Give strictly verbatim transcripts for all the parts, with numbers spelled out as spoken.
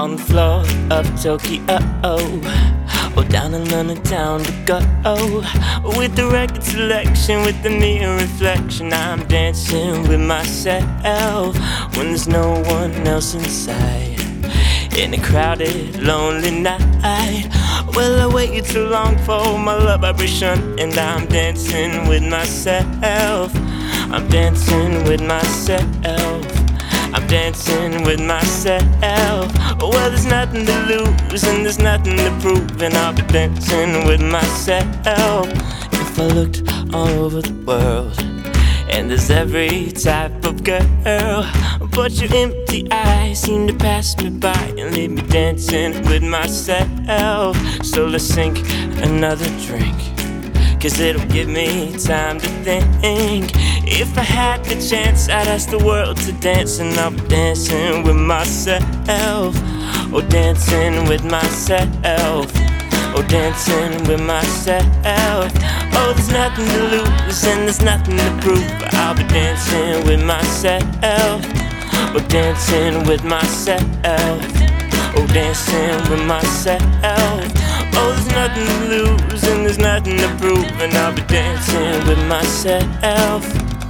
on the floor of Tokyo, or down in London town to go. With the record selection, with the mirror reflection, I'm dancing with myself when there's no one else inside, in a crowded, lonely night. Well, I waited too long for my love vibration, and I'm dancing with myself. I'm dancing with myself. I'm dancing with myself. Well, there's nothing to lose and there's nothing to prove, and I'll be dancing with myself. If I looked all over the world, and there's every type of girl, but your empty eyes seem to pass me by and leave me dancing with myself. So let's sink another drink, 'cause it'll give me time to think. If I had the chance, I'd ask the world to dance, and I'll be dancing with myself. Oh, dancing with myself. Oh, dancing with myself. Oh, there's nothing to lose and there's nothing to prove, but I'll be dancing with myself. Oh, dancing with myself. Oh, dancing with myself. Oh, there's nothing to lose and there's nothing to prove, and I'll be dancing with myself.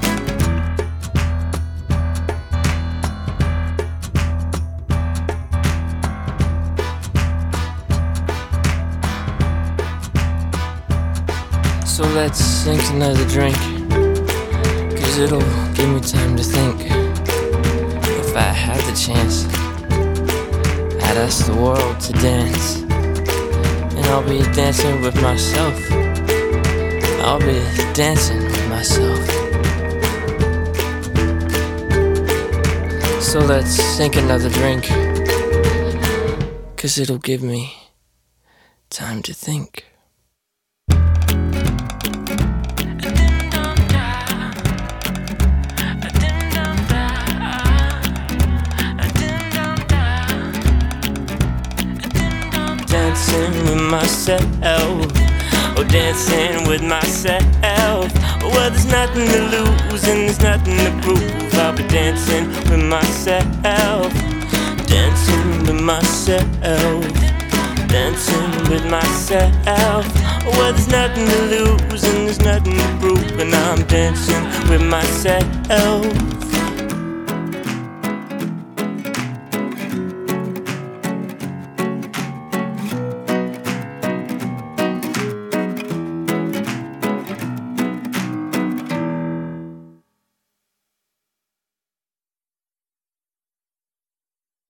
So let's sink another drink, 'cause it'll give me time to think. If I had the chance, I'd ask the world to dance, and I'll be dancing with myself. I'll be dancing with myself. So let's sink another drink, 'cause it'll give me time to think. Dancing with myself. Oh, dancing with myself. Well, there's nothing to lose and there's nothing to prove. I'll be dancing with myself. Dancing with myself. Dancing with myself. Well, there's nothing to lose and there's nothing to prove, and I'm dancing with myself.